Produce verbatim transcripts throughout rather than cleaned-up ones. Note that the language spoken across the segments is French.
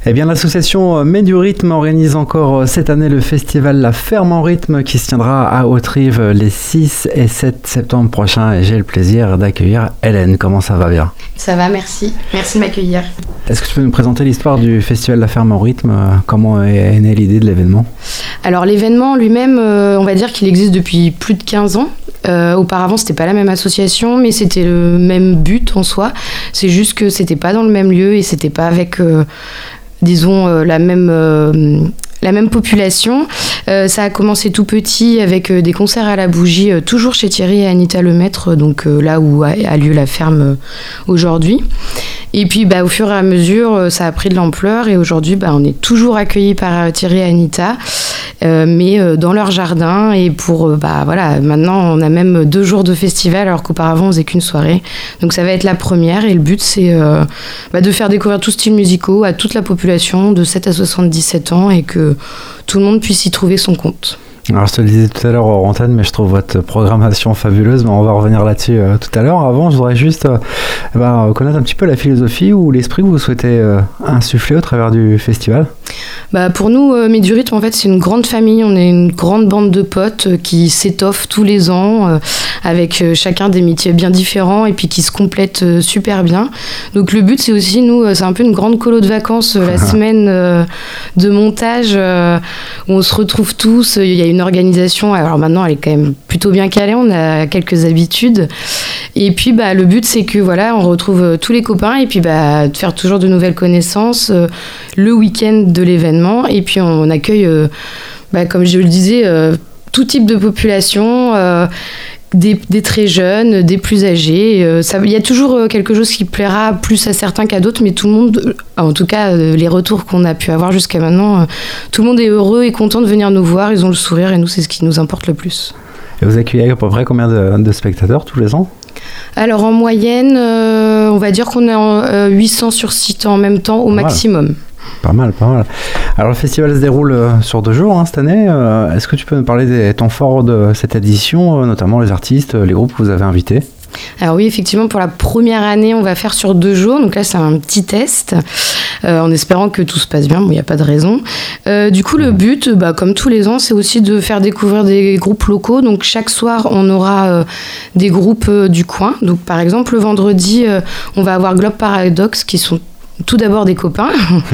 Eh bien, l'association Mets du Rythme organise encore cette année le festival La Ferme en Rythme qui se tiendra à Haute-Rive les six et sept septembre prochains. Et j'ai le plaisir d'accueillir Hélène. Comment ça va bien ? Ça va, merci. Merci de m'accueillir. Est-ce que tu peux nous présenter l'histoire du festival La Ferme en Rythme ? Comment est née l'idée de l'événement ? Alors, l'événement lui-même, euh, on va dire qu'il existe depuis plus de quinze ans. Euh, auparavant, c'était pas la même association, mais c'était le même but en soi. C'est juste que c'était pas dans le même lieu et c'était pas avec, euh, disons, euh, la même euh, la même population. Euh, ça a commencé tout petit avec euh, des concerts à la bougie, euh, toujours chez Thierry et Anita Lemaître, donc euh, là où a, a lieu la ferme euh, aujourd'hui. Et puis, bah, au fur et à mesure, euh, ça a pris de l'ampleur et aujourd'hui, bah, on est toujours accueillis par euh, Thierry et Anita. Euh, mais euh, dans leur jardin et pour euh, bah voilà, maintenant on a même deux jours de festival alors qu'auparavant on faisait qu'une soirée, donc ça va être la première et le but c'est euh, bah, de faire découvrir tous styles musicaux à toute la population de sept à soixante-dix-sept ans et que tout le monde puisse y trouver son compte. Alors je te le disais tout à l'heure hors antenne, mais je trouve votre programmation fabuleuse, mais on va revenir là-dessus euh, tout à l'heure. Avant, je voudrais juste euh, bah, connaître un petit peu la philosophie ou l'esprit que vous souhaitez euh, insuffler au travers du festival. Bah pour nous, euh, Mets du Rythme, en fait, c'est une grande famille. On est une grande bande de potes euh, qui s'étoffent tous les ans euh, avec euh, chacun des métiers bien différents et puis qui se complètent euh, super bien. Donc le but, c'est aussi, nous, euh, c'est un peu une grande colo de vacances euh, la semaine euh, de montage euh, où on se retrouve tous. Il y a une organisation, alors maintenant, elle est quand même plutôt bien calée. On a quelques habitudes. Et puis, bah, le but, c'est que voilà, on retrouve euh, tous les copains et puis bah, de faire toujours de nouvelles connaissances euh, le week-end de l'événement. Et puis, on accueille, euh, bah, comme je le disais, euh, tout type de population, euh, des, des très jeunes, des plus âgés. Euh, ça, il y a toujours euh, quelque chose qui plaira plus à certains qu'à d'autres, mais tout le monde, euh, en tout cas, euh, les retours qu'on a pu avoir jusqu'à maintenant, euh, tout le monde est heureux et content de venir nous voir. Ils ont le sourire et nous, c'est ce qui nous importe le plus. Et vous accueillez à peu près combien de, de spectateurs tous les ans ? Alors en moyenne, euh, on va dire qu'on est en euh, huit cents sur site en même temps au pas maximum. Mal. Pas mal, pas mal. Alors le festival se déroule euh, sur deux jours hein, cette année. Euh, est-ce que tu peux nous parler des temps forts de cette édition, euh, notamment les artistes, les groupes que vous avez invités ? Alors oui, effectivement, pour la première année, on va faire sur deux jours. Donc là, c'est un petit test, euh, en espérant que tout se passe bien. Bon, il n'y a pas de raison. Euh, du coup, le but, bah, comme tous les ans, c'est aussi de faire découvrir des groupes locaux. Donc chaque soir, on aura euh, des groupes euh, du coin. Donc par exemple, le vendredi, euh, on va avoir Globe Paradox, qui sont tout d'abord des copains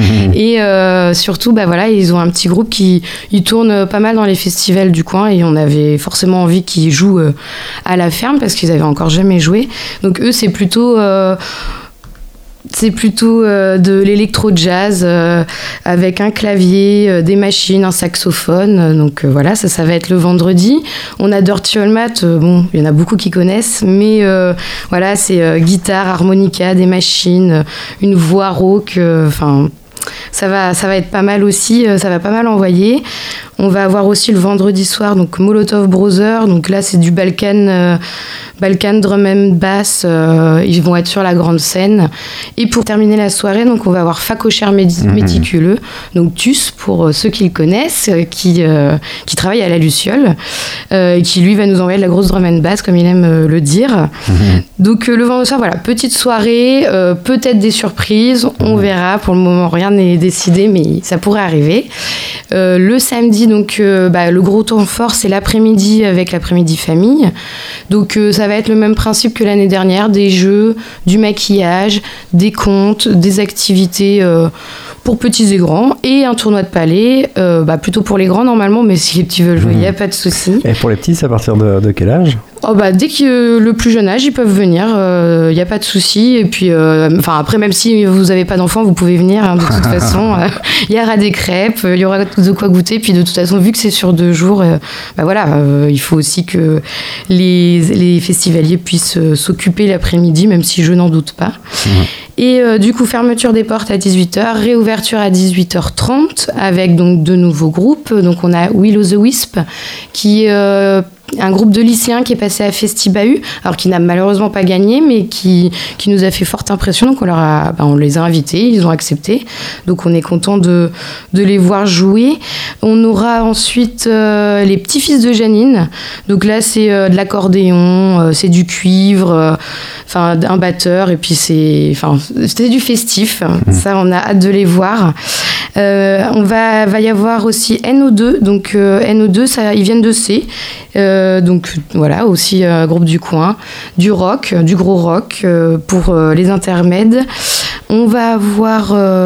et euh, surtout bah voilà, ils ont un petit groupe qui ils tournent pas mal dans les festivals du coin et on avait forcément envie qu'ils jouent euh, à la ferme parce qu'ils avaient encore jamais joué. Donc eux c'est plutôt euh, c'est plutôt euh, de l'électro-jazz euh, avec un clavier, euh, des machines, un saxophone. Donc euh, voilà, ça, ça va être le vendredi. On a Dirty All Mat, euh, bon, il y en a beaucoup qui connaissent, mais euh, voilà, c'est euh, guitare, harmonica, des machines, une voix rauque, enfin... Euh, Ça va, ça va être pas mal aussi, ça va pas mal envoyer. On va avoir aussi le vendredi soir donc Molotov Brothers, donc là c'est du Balkan, euh, Balkan drum and bass, euh, ils vont être sur la grande scène. Et pour terminer la soirée, donc on va avoir Facochère Médi- mmh. Méticuleux, donc T U S pour euh, ceux qui le connaissent, euh, qui, euh, qui travaille à la Luciole, euh, et qui lui va nous envoyer de la grosse drum and bass comme il aime euh, le dire. Mmh. Donc euh, le vendredi soir, voilà, petite soirée, euh, peut-être des surprises, on mmh. verra. Pour le moment rien n'est décidé, mais ça pourrait arriver. Euh, le samedi, donc, euh, bah, le gros temps fort, c'est l'après-midi avec l'après-midi famille. Donc, euh, ça va être le même principe que l'année dernière, des jeux, du maquillage, des contes, des activités euh, pour petits et grands, et un tournoi de palais, euh, bah, plutôt pour les grands normalement, mais si les petits veulent jouer, il mmh. n'y a pas de souci. Et pour les petits, c'est à partir de, de quel âge ? Oh bah, dès que euh, le plus jeune âge, ils peuvent venir, il euh, n'y a pas de souci. Et puis, euh, après, même si vous n'avez pas d'enfants, vous pouvez venir. Hein, de toute façon, il euh, y aura des crêpes, il y aura de quoi goûter. Puis de toute façon, vu que c'est sur deux jours, euh, bah voilà, euh, il faut aussi que les, les festivaliers puissent euh, s'occuper l'après-midi, même si je n'en doute pas. Mmh. Et euh, du coup, fermeture des portes à dix-huit heures, réouverture à dix-huit heures trente avec donc de nouveaux groupes. Donc on a Will o' the Wisp qui... Euh, un groupe de lycéens qui est passé à Festibahu, alors qui n'a malheureusement pas gagné, mais qui, qui nous a fait forte impression. Donc on, leur a, bah, on les a invités, ils ont accepté. Donc on est content de, de les voir jouer. On aura ensuite euh, les petits-fils de Janine. Donc là, c'est euh, de l'accordéon, euh, c'est du cuivre, enfin euh, un batteur, et puis c'est, c'était du festif. Mmh. Ça, on a hâte de les voir. Euh, on va, va y avoir aussi N O deux. Donc euh, N O deux, ça, ils viennent de C. Euh, donc voilà, aussi euh, groupe du coin, du rock, du gros rock euh, pour euh, les intermèdes. On va avoir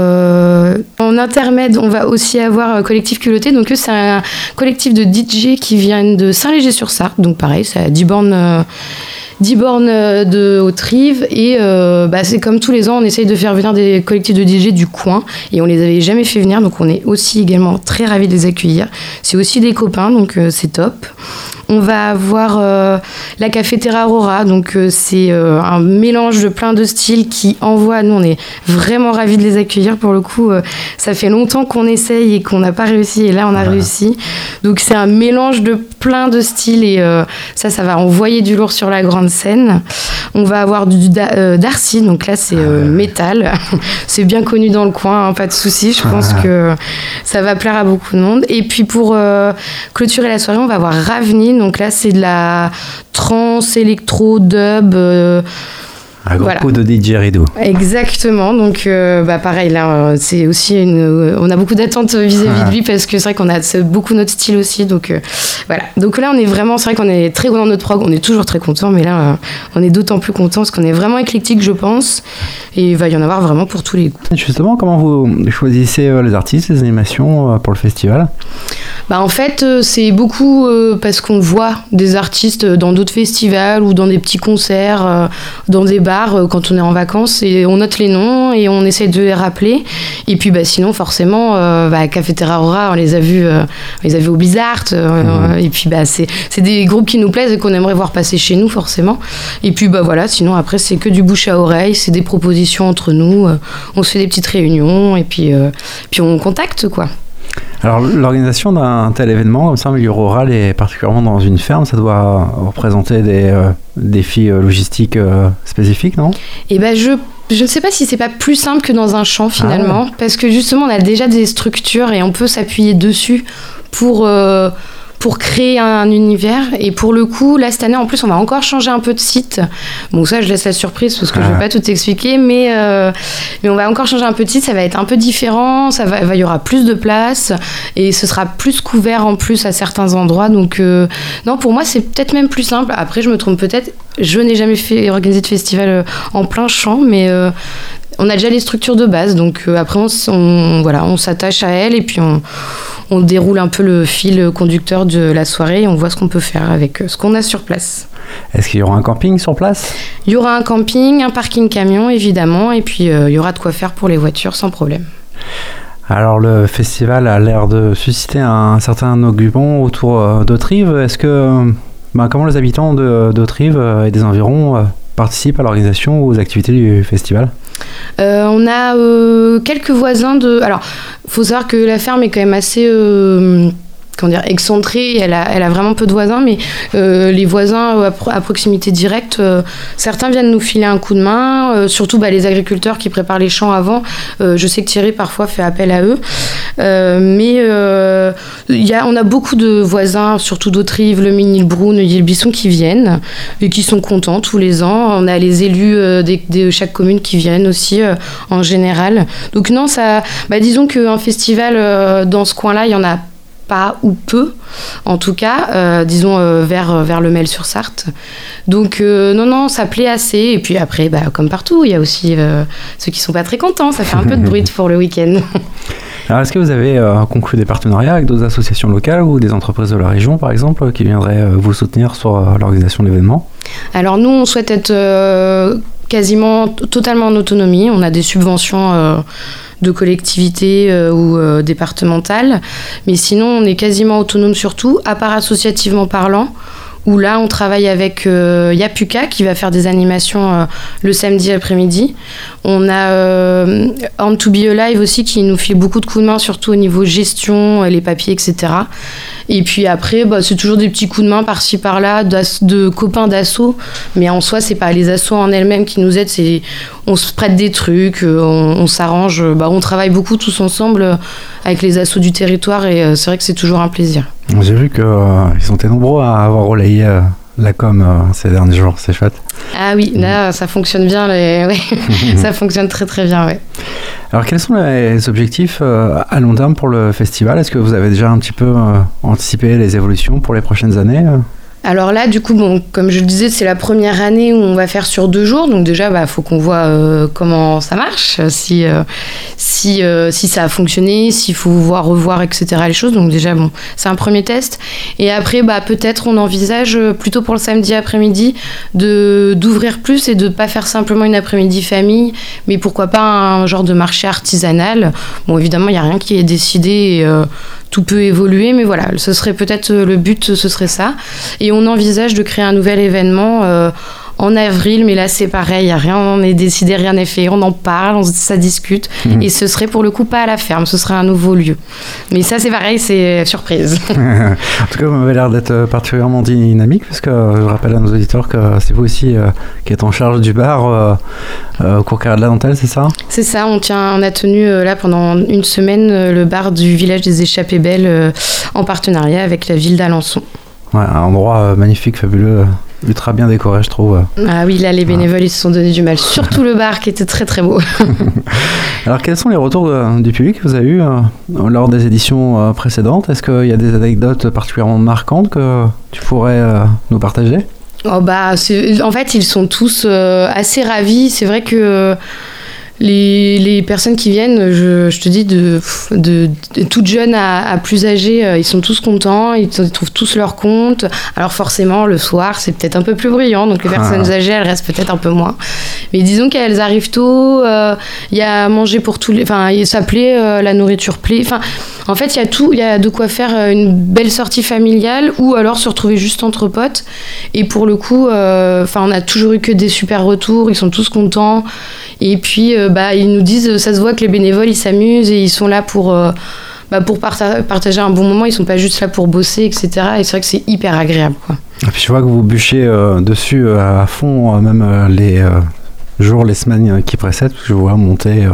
euh, en intermède, on va aussi avoir euh, Collectif Culotté. Donc eux, c'est un collectif de D J qui viennent de Saint-Léger-sur-Sarthe. Donc pareil, c'est à dix bornes euh, dix bornes de Haute-Rive et euh, bah, c'est comme tous les ans, on essaye de faire venir des collectifs de D J du coin et on les avait jamais fait venir, donc on est aussi également très ravis de les accueillir. C'est aussi des copains, donc euh, c'est top. On va avoir euh, la Cafetera Aurora, donc euh, c'est euh, un mélange de plein de styles qui envoie. Nous, on est vraiment ravis de les accueillir. Pour le coup, euh, ça fait longtemps qu'on essaye et qu'on n'a pas réussi, et là, on a ah. réussi. Donc, c'est un mélange de plein de styles et euh, ça, ça va envoyer du lourd sur la grande scène. On va avoir du euh, Darcy, donc là, c'est euh, métal. C'est bien connu dans le coin, hein, pas de souci. Je pense ah. que ça va plaire à beaucoup de monde. Et puis, pour euh, clôturer la soirée, on va avoir Ravni. Donc là, c'est de la trance, électro, dub. Euh, un gros pot de D J Rideau. Exactement. Donc, euh, bah, pareil, là, c'est aussi une, euh, on a beaucoup d'attentes vis-à-vis ah. de lui parce que c'est vrai qu'on a beaucoup notre style aussi. Donc, euh, voilà. Donc là, on est vraiment, c'est vrai qu'on est très content de notre prog. On est toujours très content, mais là, euh, on est d'autant plus content parce qu'on est vraiment éclectique, je pense. Et il va y en avoir vraiment pour tous les goûts. Justement, comment vous choisissez euh, les artistes, les animations euh, pour le festival ? Bah en fait, euh, c'est beaucoup euh, parce qu'on voit des artistes dans d'autres festivals ou dans des petits concerts, euh, dans des bars euh, quand on est en vacances, et on note les noms et on essaie de les rappeler. Et puis bah, sinon, forcément, euh, bah, Cafetera Aurora, on les a vus, euh, on les a vus au Blizzard. Euh, mmh. Et puis bah, c'est, c'est des groupes qui nous plaisent et qu'on aimerait voir passer chez nous, forcément. Et puis bah, voilà, sinon après, c'est que du bouche à oreille, c'est des propositions entre nous. Euh, on se fait des petites réunions et puis, euh, puis on contacte, quoi. Alors, l'organisation d'un tel événement, comme ça, en milieu rural et particulièrement dans une ferme, ça doit représenter des euh, défis euh, logistiques euh, spécifiques, non ? Eh ben, je, je ne sais pas si c'est pas plus simple que dans un champ, finalement, ah ouais. Parce que justement, on a déjà des structures et on peut s'appuyer dessus pour... Euh, pour créer un univers. Et pour le coup, là, cette année, en plus, on va encore changer un peu de site. Bon, ça, je laisse la surprise parce que ah. je ne vais pas tout expliquer, mais, euh, mais on va encore changer un peu de site. Ça va être un peu différent. Ça va, il y aura plus de place et ce sera plus couvert en plus à certains endroits. Donc, euh, non, pour moi, c'est peut-être même plus simple. Après, je me trompe peut-être. Je n'ai jamais fait organiser de festival en plein champ, mais... Euh, on a déjà les structures de base, donc euh, après on, on, voilà, on s'attache à elles et puis on, on déroule un peu le fil conducteur de la soirée et on voit ce qu'on peut faire avec ce qu'on a sur place. Est-ce qu'il y aura un camping sur place ? Il y aura un camping, un parking camion évidemment, et puis euh, il y aura de quoi faire pour les voitures sans problème. Alors le festival a l'air de susciter un certain engouement autour euh, d'Haute-Rive. Est-ce que, bah, comment les habitants de, d'Haute-Rive et des environs euh, participent à l'organisation ou aux activités du festival ? Euh, on a euh, quelques voisins de... Alors, il faut savoir que la ferme est quand même assez... Euh, comment dire, excentrée, elle a, elle a vraiment peu de voisins, mais euh, les voisins à, pro- à proximité directe, euh, certains viennent nous filer un coup de main, euh, surtout bah, les agriculteurs qui préparent les champs avant. Euh, je sais que Thierry parfois fait appel à eux, euh, mais euh, y a, on a beaucoup de voisins, surtout d'Haute-Rive, le Ménilbrou, Neuilly-le-Bisson, qui viennent et qui sont contents tous les ans. On a les élus euh, de, de chaque commune qui viennent aussi euh, en général. Donc non, ça, bah, disons qu'un festival euh, dans ce coin-là, il y en a pas ou peu, en tout cas, euh, disons euh, vers, vers le Mail-sur-Sarthe. Donc euh, non, non, ça plaît assez. Et puis après, bah, comme partout, il y a aussi euh, ceux qui sont pas très contents. Ça fait un peu de bruit pour le week-end. Alors, est-ce que vous avez euh, conclu des partenariats avec d'autres associations locales ou des entreprises de la région, par exemple, qui viendraient euh, vous soutenir sur euh, l'organisation de l'événement ? Alors nous, on souhaite être euh, quasiment t- totalement en autonomie. On a des subventions euh, de collectivités euh, ou euh, départementales, mais sinon on est quasiment autonome sur tout, à part associativement parlant, où là, on travaille avec euh, Yapuka qui va faire des animations euh, le samedi après-midi. On a euh, On to Be Alive aussi qui nous fait beaucoup de coups de main, surtout au niveau gestion, les papiers, et cetera. Et puis après, bah, c'est toujours des petits coups de main par-ci par-là de copains d'assos, mais en soi, c'est pas les assos en elles-mêmes qui nous aident, c'est on se prête des trucs, on, on s'arrange, bah, on travaille beaucoup tous ensemble avec les assos du territoire et euh, c'est vrai que c'est toujours un plaisir. J'ai vu qu'ils euh, ont été nombreux à avoir relayé euh, la com euh, ces derniers jours, c'est chouette. Ah oui, là, ça fonctionne bien, les... ouais. Ça fonctionne très très bien, ouais. Alors, quels sont les objectifs euh, à long terme pour le festival ? Est-ce que vous avez déjà un petit peu euh, anticipé les évolutions pour les prochaines années ? Alors là, du coup, bon, comme je le disais, c'est la première année où on va faire sur deux jours. Donc déjà, bah, faut qu'on voit euh, comment ça marche, si, euh, si, euh, si ça a fonctionné, s'il faut voir, revoir, et cetera les choses. Donc déjà, bon, c'est un premier test. Et après, bah, peut-être on envisage, plutôt pour le samedi après-midi, de, d'ouvrir plus et de ne pas faire simplement une après-midi famille, mais pourquoi pas un genre de marché artisanal. Bon, évidemment, il n'y a rien qui est décidé et euh, tout peut évoluer, mais voilà, ce serait peut-être le but, ce serait ça. Et on envisage de créer un nouvel événement euh, en avril, mais là c'est pareil, y a rien n'est décidé, rien n'est fait, on en parle, on, ça discute, mmh. Et ce serait pour le coup pas à la ferme, ce serait un nouveau lieu. Mais ça c'est pareil, c'est surprise. En tout cas, vous m'avez l'air d'être particulièrement dynamique, parce que je rappelle à nos auditeurs que c'est vous aussi euh, qui êtes en charge du bar euh, euh, au Cours Carré de la Dentelle, c'est ça ? C'est ça, on, tient, on a tenu euh, là pendant une semaine euh, le bar du village des Échappées Belles euh, en partenariat avec la ville d'Alençon. Ouais, un endroit euh, magnifique, fabuleux, euh, ultra bien décoré, je trouve. Ah oui, là, les bénévoles, ouais. Ils se sont donné du mal. Surtout le bar qui était très, très beau. Alors, quels sont les retours de, du public que vous avez eu euh, lors des éditions euh, précédentes ? Est-ce qu'il y a des anecdotes particulièrement marquantes que tu pourrais euh, nous partager ? Oh bah, c'est, en fait, ils sont tous euh, assez ravis. C'est vrai que... Euh, Les, les personnes qui viennent, je, je te dis, de, de, de toutes jeunes à, à plus âgées, euh, ils sont tous contents, ils, ils trouvent tous leur compte. Alors forcément, le soir, c'est peut-être un peu plus bruyant, donc les personnes ah. âgées, elles restent peut-être un peu moins. Mais disons qu'elles arrivent tôt, il euh, y a à manger pour tous les... Enfin, ça plaît, euh, la nourriture plaît. Enfin, en fait, il y a tout, il y a de quoi faire une belle sortie familiale ou alors se retrouver juste entre potes. Et pour le coup, euh, on a toujours eu que des super retours, ils sont tous contents. Et puis, euh, bah, ils nous disent, ça se voit que les bénévoles, ils s'amusent et ils sont là pour, euh, bah, pour parta- partager un bon moment. Ils sont pas juste là pour bosser, et cetera. Et c'est vrai que c'est hyper agréable, quoi. Et puis je vois que vous bûchez euh, dessus euh, à fond, euh, même euh, les euh, jours, les semaines qui précèdent, parce que je vois monter euh,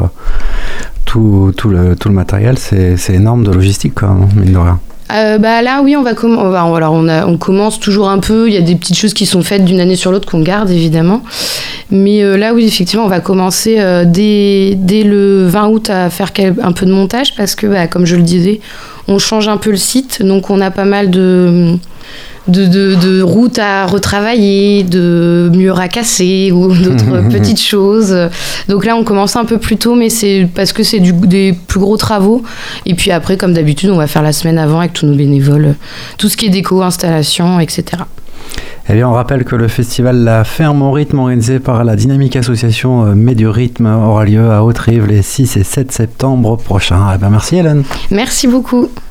tout, tout, le, tout le matériel. C'est, c'est énorme de logistique, quand même, mine de rien. Euh, bah là oui on va com- on, va, alors on, a, on commence toujours un peu, il y a des petites choses qui sont faites d'une année sur l'autre qu'on garde évidemment, mais euh, là oui effectivement on va commencer euh, dès, dès le vingt août à faire quel, un peu de montage parce que bah, comme je le disais on change un peu le site, donc on a pas mal de De, de, de routes à retravailler, de murs à casser ou d'autres petites choses. Donc là, on commence un peu plus tôt, mais c'est parce que c'est du, des plus gros travaux. Et puis après, comme d'habitude, on va faire la semaine avant avec tous nos bénévoles, tout ce qui est déco, installation, et cetera. Eh bien, on rappelle que le festival La Ferme au Rythme, organisé par la dynamique association Mets du Rythme, aura lieu à Haute-Rive les six et sept septembre prochains. Eh bien, merci Hélène. Merci beaucoup.